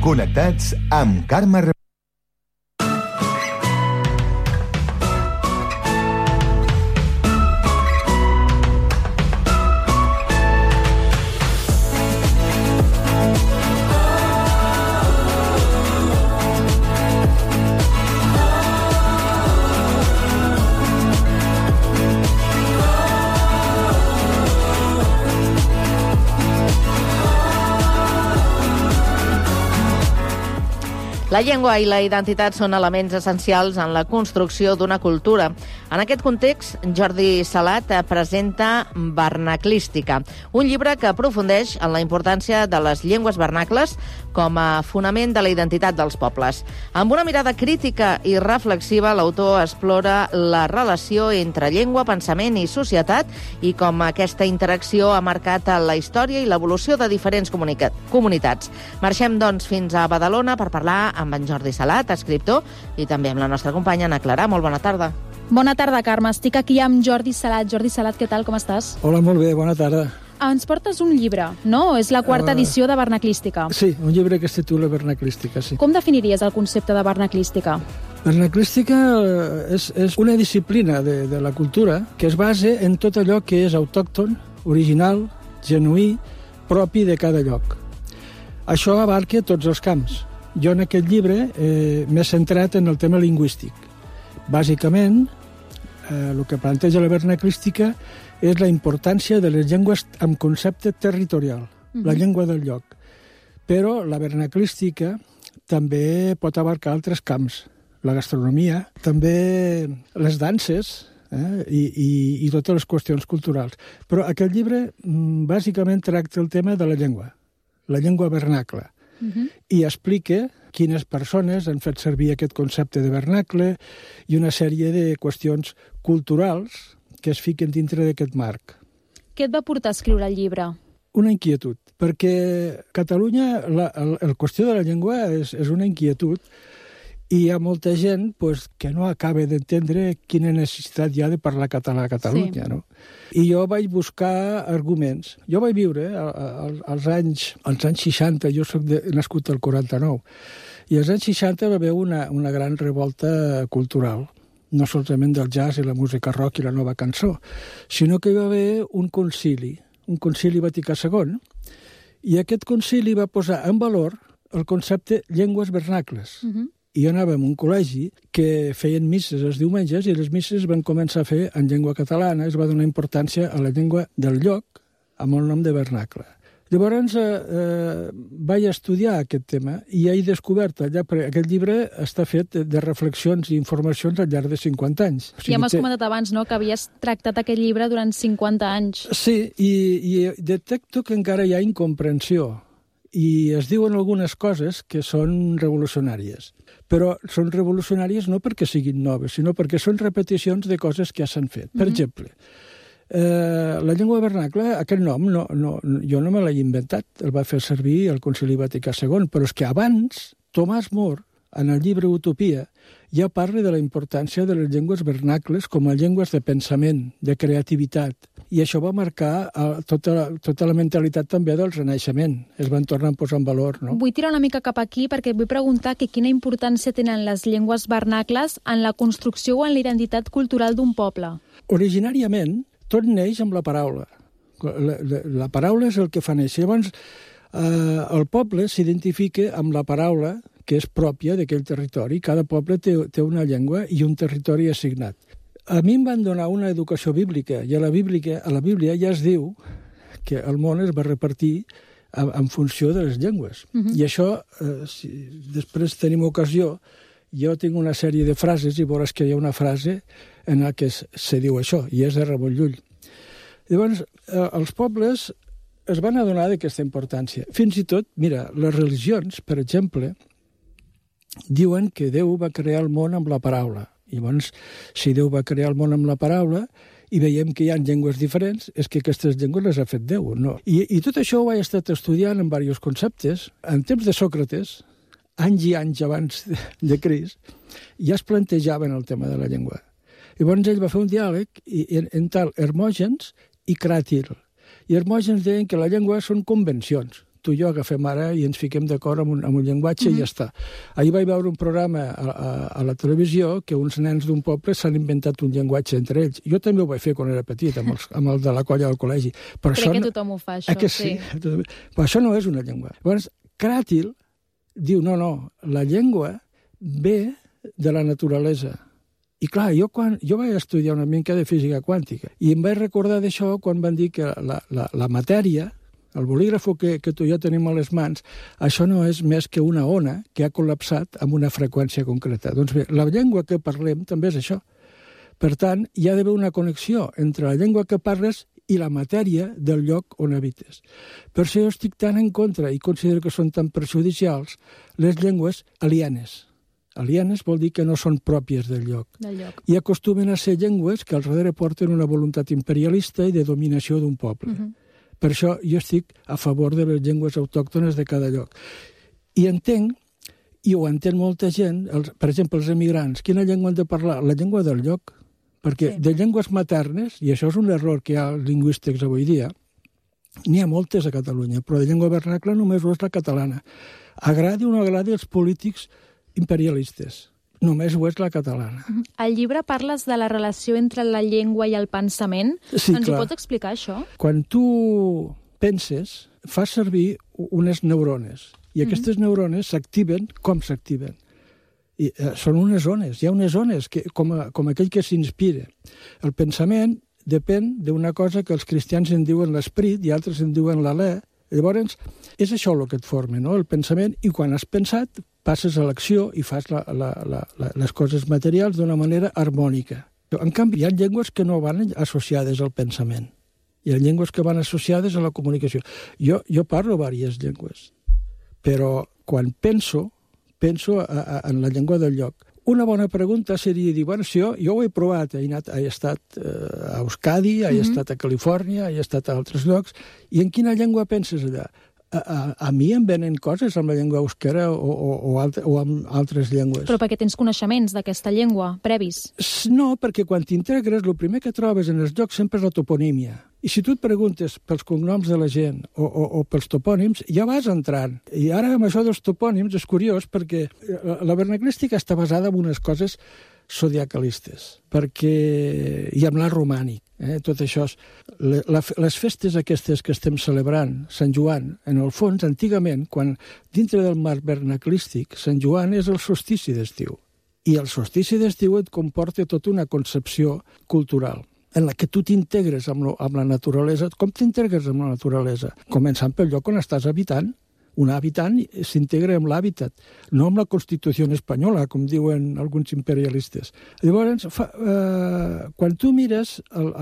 Connectats amb Carme Reverte. La llengua i la identitat són elements essencials en la construcció d'una cultura. En aquest context, Jordi Salat presenta Vernaclística, un llibre que aprofundeix en la importància de les llengües vernacles com a fonament de la identitat dels pobles. Amb una mirada crítica i reflexiva, l'autor explora la relació entre llengua, pensament i societat i com aquesta interacció ha marcat la història i l'evolució de diferents comunitats. Marxem, doncs, fins a Badalona per parlar amb en Jordi Salat, escriptor, i també amb la nostra companya Ana Clarà. Molt bona tarda. Bona tarda, Carme. Estic aquí amb Jordi Salat. Jordi Salat, què tal? Com estàs? Hola, molt bé, bona tarda. Ens portes un llibre, no? És la quarta uh, edició de Vernaclística. Sí, un llibre que es titula Vernaclística, sí. Com definiries el concepte de Vernaclística? Vernaclística és, és una disciplina de, de la cultura que es basa en tot allò que és autòcton, original, genuí, propi de cada lloc. Això abarca tots els camps. Jo en aquest llibre eh, m'he centrat en el tema lingüístic. Bàsicament, eh, el que planteja la vernaclística és la importància de les llengües amb concepte territorial, uh-huh. la llengua del lloc. Però la vernaclística també pot abarcar altres camps, la gastronomia, també les danses eh, i, i, i totes les qüestions culturals. Però aquest llibre bàsicament tracta el tema de la llengua, la llengua vernacla. Uh-huh. I explica quines persones han fet servir aquest concepte de vernacle i una sèrie de qüestions culturals que es fiquen dintre d'aquest marc. Què et va portar a escriure el llibre? Una inquietud, perquè Catalunya, la, el, el qüestió de la llengua és, és una inquietud i hi ha molta gent pues, que no acaba d'entendre quina necessitat hi ha de parlar català a Catalunya. Sí. No? I jo vaig buscar arguments. Jo vaig viure als anys, als anys seixanta, jo soc de, nascut al quaranta-nou, i als anys seixanta va haver una, una gran revolta cultural, no solament del jazz i la música rock i la nova cançó, sinó que hi va haver un concili, un concili Vaticà segon, i aquest concili va posar en valor el concepte llengües vernacles. Uh-huh. I jo anava a un col·legi que feien misses els diumenges i les misses van començar a fer en llengua catalana, es va donar importància a la llengua del lloc amb el nom de vernacle. Llavors eh, eh, vaig estudiar aquest tema i he descobert allà, perquè aquest llibre està fet de reflexions i informacions al llarg de cinquanta anys. O sigui, ja m'has té... comentat abans, no?, que havies tractat aquest llibre durant cinquanta anys. Sí, i, i detecto que encara hi ha incomprensió i es diuen algunes coses que són revolucionàries. Però són revolucionàries no perquè siguin noves, sinó perquè són repeticions de coses que ja s'han fet. Per mm-hmm. exemple, eh, la llengua vernacla, aquest nom, no, no, jo no me l'he inventat, el va fer servir el Concili Vaticà segon, però és que abans Tomàs More, en el llibre Utopia, ja parla de la importància de les llengües vernacles com a llengües de pensament, de creativitat. I això va marcar uh, tota, la, tota la mentalitat també del Renaixement. Es van tornar a posar en valor, no? Vull tirar una mica cap aquí perquè vull preguntar que quina importància tenen les llengües vernacles en la construcció o en la identitat cultural d'un poble. Originàriament, tot neix amb la paraula. La, la, la paraula és el que fa néixer. Llavors, eh, el poble s'identifica amb la paraula que és pròpia d'aquell territori. Cada poble té, té una llengua i un territori assignat. A mi em van donar una educació bíblica, i a la Bíblia, a la Bíblia ja es diu que el món es va repartir en, en funció de les llengües. Uh-huh. I això, eh, si després tenim ocasió, jo tinc una sèrie de frases i veuràs que hi ha una frase en la que es, se diu això, i és de Ramon Llull. Llavors, eh, els pobles es van adonar d'aquesta importància. Fins i tot, mira, les religions, per exemple, diuen que Déu va crear el món amb la paraula. I llavors, si Déu va crear el món amb la paraula i veiem que hi ha llengües diferents, és que aquestes llengües les ha fet Déu, no? I, i tot això ho he estat estudiant en diversos conceptes. En temps de Sòcrates, anys i anys abans de, de Crist, ja es plantejaven el tema de la llengua. Llavors ell va fer un diàleg i, en, en tal Hermògens i Cràtil. I Hermògens deien que la llengua són convencions, tu i jo agafem ara i ens fiquem d'acord amb, un, amb un llenguatge mm-hmm. i ja està. Ahir vaig veure un programa a, a, a la televisió que uns nens d'un poble s'han inventat un llenguatge entre ells. Jo també ho vaig fer quan era petit, amb, els, amb el de la colla del col·legi. Però Crec això que no... tothom ho fa, això. Eh que sí? sí? Però això no és una llengua. Llavors, Cràtil diu, no, no, la llengua ve de la naturalesa. I clar, jo, quan, jo vaig estudiar una mica de física quàntica i em vaig recordar d'això quan van dir que la, la, la matèria, el bolígrafo que, que tu i jo tenim a les mans, això no és més que una ona que ha col·lapsat amb una freqüència concreta. Doncs bé, la llengua que parlem també és això. Per tant, hi ha d'haver una connexió entre la llengua que parles i la matèria del lloc on habites. Per això jo estic tan en contra i considero que són tan perjudicials les llengües alienes. Alienes vol dir que no són pròpies del lloc. Del lloc. I acostumen a ser llengües que al darrere porten una voluntat imperialista i de dominació d'un poble. Uh-huh. Per això jo estic a favor de les llengües autòctones de cada lloc. I entenc, i ho entén molta gent, els, per exemple, els emigrants, quina llengua han de parlar? La llengua del lloc. Perquè sí. de llengües maternes, i això és un error que hi ha lingüístics avui dia, n'hi ha moltes a Catalunya, però de llengua vernacla només ho és la catalana. Agradi o no agradi als polítics imperialistes. Només ho és la catalana. Al llibre parles de la relació entre la llengua i el pensament. Sí, Ens clar. ho pots explicar, això? Quan tu penses, fas servir unes neurones, i aquestes mm-hmm. neurones s'activen com s'activen. I, eh, són unes zones, hi ha unes zones que, com, a, com aquell que s'inspira. El pensament depèn d'una cosa que els cristians en diuen l'esperit i altres en diuen l'alè. Llavors, és això el que et forma, no? El pensament, i quan has pensat, passes a l'acció i fas la, la, la, la, les coses materials d'una manera harmònica. En canvi, hi ha llengües que no van associades al pensament. Hi ha llengües que van associades a la comunicació. Jo, jo parlo diverses llengües, però quan penso, penso a, a, en la llengua del lloc. Una bona pregunta seria dir, bueno, si jo, jo ho he provat, he, anat, he estat eh, a Euskadi, he mm-hmm. estat a Califòrnia, he estat a altres llocs, i en quina llengua penses allà? A, a, a mi em venen coses amb la llengua euskera o, o, o, altre, o amb altres llengües. Però perquè tens coneixements d'aquesta llengua, previs? No, perquè quan t'integres, el primer que trobes en els llocs sempre és la toponímia. I si tu et preguntes pels cognoms de la gent o, o, o pels topònims, ja vas entrant. I ara amb això dels topònims és curiós perquè la vernaclística està basada en unes coses zodiacalistes, perquè i amb l'art romànic. Eh? Tot això, le, la, les festes aquestes que estem celebrant, Sant Joan, en el fons, antigament, quan dintre del marc vernaclístic, Sant Joan és el solstici d'estiu. I el solstici d'estiu et comporta tota una concepció cultural en la que tu t'integres amb, lo, amb la naturalesa. Com t'integres amb la naturalesa? Començant pel lloc on estàs habitant. Un habitant s'integra amb l'hàbitat, no amb la Constitució espanyola, com diuen alguns imperialistes. Llavors, fa, eh, quan tu mires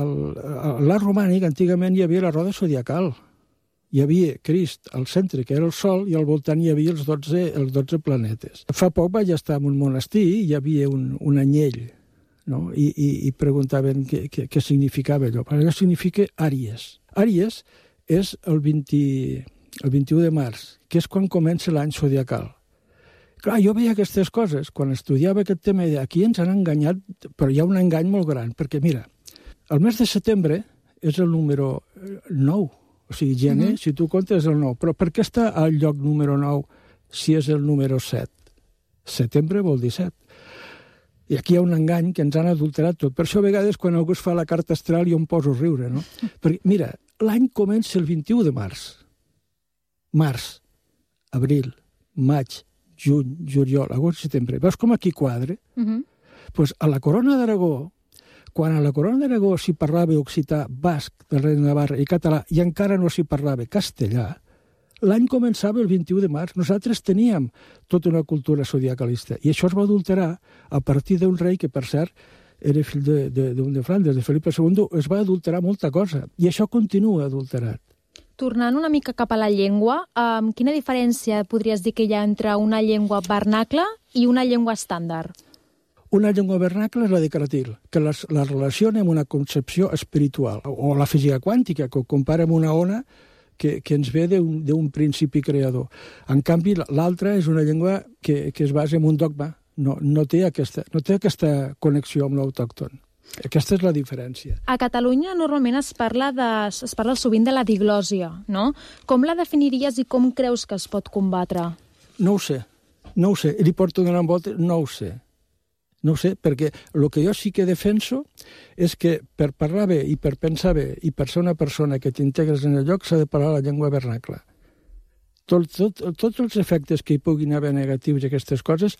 l'art romànic, antigament hi havia la roda zodiacal. Hi havia Crist al centre, que era el Sol, i al voltant hi havia els dotze, els dotze planetes. Fa poc vaig estar en un monestir i hi havia un, un anyell, no? I, i, i preguntaven què, què, què significava allò. Allò significa Àries. Àries és el vint... el vint-i-u de març, que és quan comença l'any zodiacal. Clar, jo veia aquestes coses, quan estudiava aquest tema, i aquí ens han enganyat, però hi ha un engany molt gran, perquè mira, el mes de setembre és el número nou, o sigui, gener, uh-huh. si tu comptes el nou, però per què està al lloc número nou si és el número set? Setembre vol dir set. I aquí hi ha un engany que ens han adulterat tot. Per això a vegades quan algú es fa la carta astral jo em poso a riure, no? Perquè, mira, l'any comença el vint-i-u de març. Març, abril, maig, juny, juliol, agost, setembre. Veus com aquí quadre? Uh-huh. Pues a la Corona d'Aragó, quan a la Corona d'Aragó s'hi parlava occità, basc, del Rei de Navarra i català, i encara no s'hi parlava castellà, l'any començava el vint-i-u de març. Nosaltres teníem tota una cultura zodiacalista, i això es va adulterar a partir d'un rei que, per cert, era fill d'un de, de, de Flandes, de Felipe segundo, es va adulterar molta cosa, i això continua adulterat. Tornant una mica cap a la llengua, um, quina diferència podries dir que hi ha entre una llengua vernacla i una llengua estàndard? Una llengua vernacla és la de Cratil, que les, la relaciona amb una concepció espiritual, o la física quàntica, que ho compara amb una ona que, que ens ve d'un principi creador. En canvi, l'altra és una llengua que, que es basa en un dogma, no, no, té aquesta, no té aquesta connexió amb l'autòcton. Aquesta és la diferència. A Catalunya normalment es parla, de, es parla sovint de la diglòsia, no? Com la definiries i com creus que es pot combatre? No ho sé, no ho sé. Li porto donant voltes, no ho sé. No ho sé, perquè el que jo sí que defenso és que per parlar bé i per pensar bé i per ser una persona que t'integres en el lloc s'ha de parlar la llengua vernacla. Tot, tot, tots els efectes que hi puguin haver negatius i aquestes coses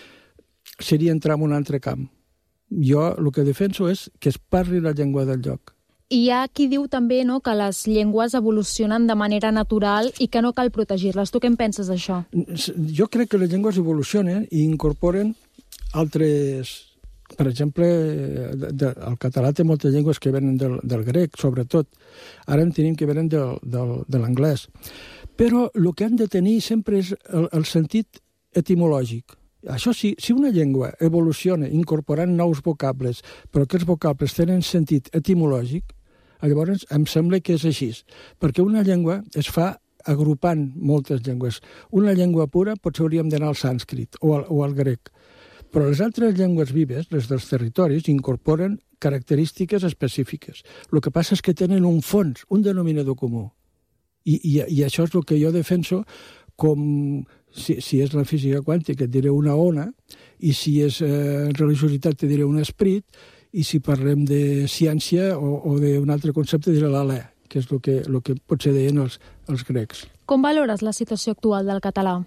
seria entrar en un altre camp. Jo el que defenso és que es parli la llengua del lloc. I hi ha qui diu també, no, que les llengües evolucionen de manera natural i que no cal protegir-les. Tu què en penses d'això? Jo crec que les llengües evolucionen i incorporen altres... Per exemple, de, de, el català té moltes llengües que venen del, del grec, sobretot. Ara en tenim que venen del, del, de l'anglès. Però el que han de tenir sempre és el, el sentit etimològic. Això sí, si una llengua evoluciona incorporant nous vocables, però aquests vocables tenen sentit etimològic, llavors em sembla que és així. Perquè una llengua es fa agrupant moltes llengües. Una llengua pura potser hauríem d'anar al sànscrit o al, o al grec. Però les altres llengües vives, les dels territoris, incorporen característiques específiques. El que passa és que tenen un fons, un denominador comú. I, i, i això és el que jo defenso com... Si, si és la física quàntica et diré una ona, i si és eh, religiositat te diré un esperit, i si parlem de ciència o, o d'un altre concepte diré l'alè, que és el que, el que potser deien els, els grecs. Com valores la situació actual del català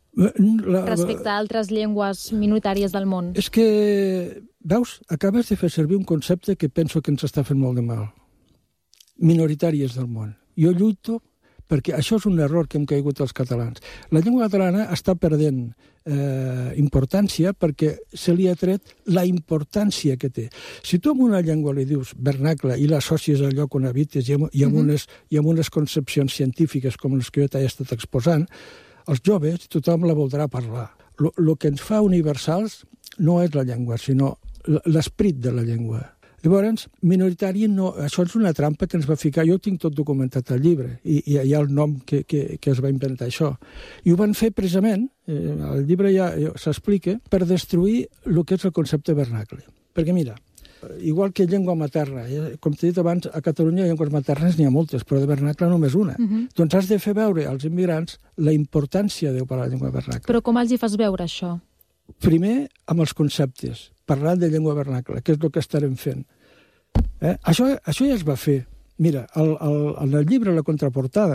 la, respecte a altres llengües minoritàries del món? És que, veus, acabes de fer servir un concepte que penso que ens està fent molt de mal. Minoritàries del món. Jo lluito perquè això és un error que hem caigut els catalans. La llengua catalana està perdent eh, importància perquè se li ha tret la importància que té. Si tu amb una llengua li dius vernacle i l'associes al lloc on habites i amb, i amb, unes, i amb unes concepcions científiques com les que jo t'he estat exposant, els joves, tothom la voldrà parlar. El que ens fa universals no és la llengua, sinó l'esperit de la llengua. Llavors, minoritari, no, això és una trampa que ens va ficar, jo ho tinc tot documentat al llibre, i, i hi ha el nom que, que, que es va inventar això. I ho van fer precisament, eh, el llibre ja s'explica, per destruir el que és el concepte vernacle. Perquè mira, igual que llengua materna, eh, com t'he dit abans, a Catalunya llengües maternes n'hi ha moltes, però de vernacle només una. Uh-huh. Doncs has de fer veure als immigrants la importància de parlar la llengua vernacle. Però com els hi fas veure això? Primer, amb els conceptes, parlant de llengua vernacle, que és el que estarem fent. Eh? Això, això ja es va fer. Mira, el, el, en el llibre, la contraportada,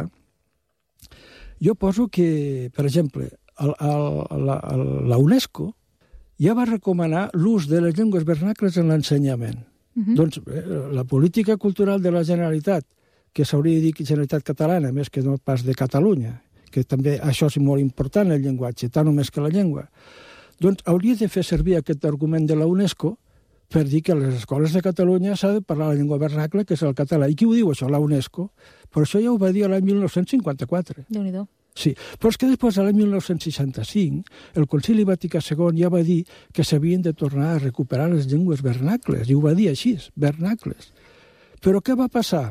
jo poso que, per exemple, el, el, la, la UNESCO ja va recomanar l'ús de les llengües vernacles en l'ensenyament. Uh-huh. Doncs eh, la política cultural de la Generalitat, que s'hauria de dir Generalitat Catalana, més que no pas de Catalunya, que també això és molt important, el llenguatge, tant o més que la llengua, doncs hauria de fer servir aquest argument de la UNESCO per dir que a les escoles de Catalunya s'ha de parlar la llengua vernacle, que és el català. I qui ho diu, això? La UNESCO. Però això ja ho va dir l'any mil nou-cents cinquanta-quatre. Déu-n'hi-do. Sí, però és que després, l'any mil nou-cents seixanta-cinc, el Concili Vaticà segon ja va dir que s'havien de tornar a recuperar les llengües vernacles, i ho va dir així, vernacles. Però què va passar?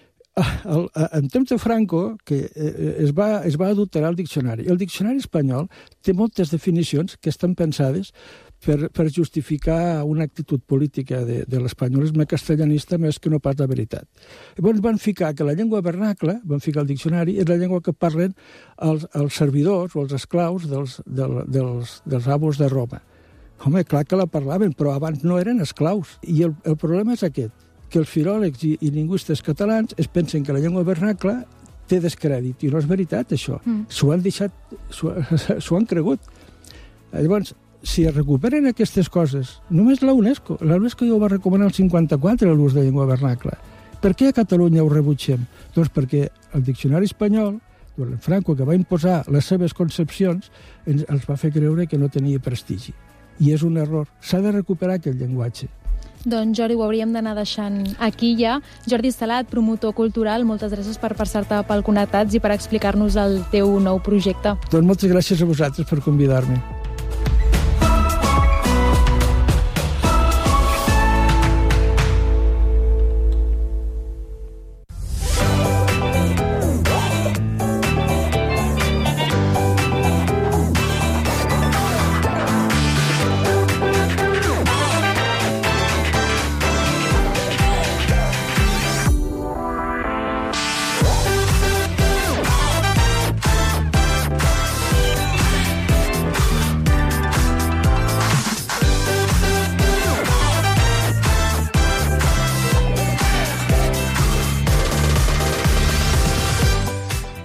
En temps de Franco, que es va, es va adulterar el diccionari. El diccionari espanyol té moltes definicions que estan pensades per, per justificar una actitud política de, de l'espanyolisme castellanista més que no pas la veritat. Llavors van ficar que la llengua vernacle, van ficar el diccionari, és la llengua que parlen els, els servidors o els esclaus dels, del, dels, dels amos de Roma. Home, clar que la parlaven, però abans no eren esclaus. I el, el problema és aquest, que els filòlegs i, i lingüistes catalans es pensen que la llengua vernacle té descrèdit, i no és veritat, això. Mm. S'ho han deixat, s'ho han cregut. Llavors, si es recuperen aquestes coses, només la UNESCO, la UNESCO ja ho va recomanar el cinquanta-quatre, l'ús de llengua vernacle. Per què a Catalunya ho rebutgem? Doncs perquè el diccionari espanyol, el Franco, que va imposar les seves concepcions, ens, els va fer creure que no tenia prestigi. I és un error. S'ha de recuperar aquest llenguatge. Doncs, Jordi, ho hauríem d'anar deixant aquí ja. Jordi Salat, promotor cultural, moltes gràcies per passar-te pel Connectats i per explicar-nos el teu nou projecte. Doncs moltes gràcies a vosaltres per convidar-me.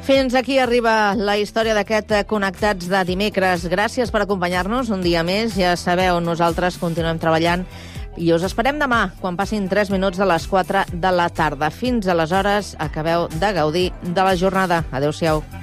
Fins aquí arriba la història d'aquest Connectats de dimecres. Gràcies per acompanyar-nos un dia més. Ja sabeu, nosaltres continuem treballant i us esperem demà, quan passin tres minuts de les quatre de la tarda. Fins aleshores, acabeu de gaudir de la jornada. Adéu-siau.